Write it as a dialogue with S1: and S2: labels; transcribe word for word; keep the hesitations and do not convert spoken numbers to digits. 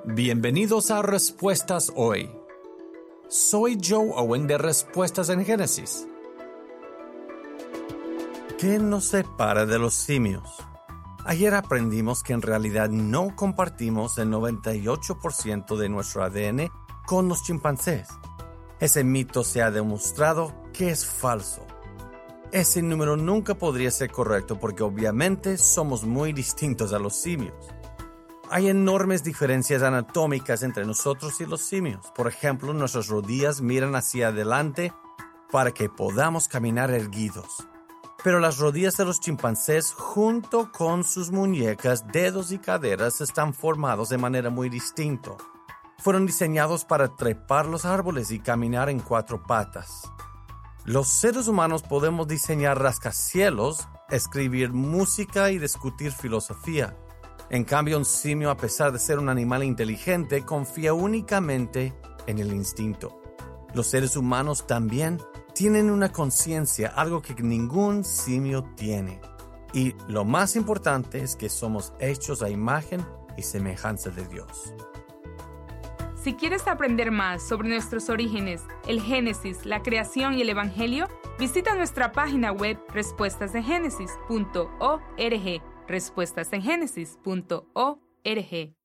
S1: Bienvenidos a Respuestas Hoy. Soy Joe Owen de Respuestas en Génesis. ¿Qué nos separa de los simios? Ayer aprendimos que en realidad no compartimos el noventa y ocho por ciento de nuestro A D N con los chimpancés. Ese mito se ha demostrado que es falso. Ese número nunca podría ser correcto porque obviamente somos muy distintos a los simios. Hay enormes diferencias anatómicas entre nosotros y los simios. Por ejemplo, nuestras rodillas miran hacia adelante para que podamos caminar erguidos. Pero las rodillas de los chimpancés, junto con sus muñecas, dedos y caderas, están formados de manera muy distinta. Fueron diseñados para trepar los árboles y caminar en cuatro patas. Los seres humanos podemos diseñar rascacielos, escribir música y discutir filosofía. En cambio, un simio, a pesar de ser un animal inteligente, confía únicamente en el instinto. Los seres humanos también tienen una conciencia, algo que ningún simio tiene. Y lo más importante es que somos hechos a imagen y semejanza de Dios.
S2: Si quieres aprender más sobre nuestros orígenes, el Génesis, la creación y el Evangelio, visita nuestra página web respuestas en génesis punto org. respuestas en génesis punto org.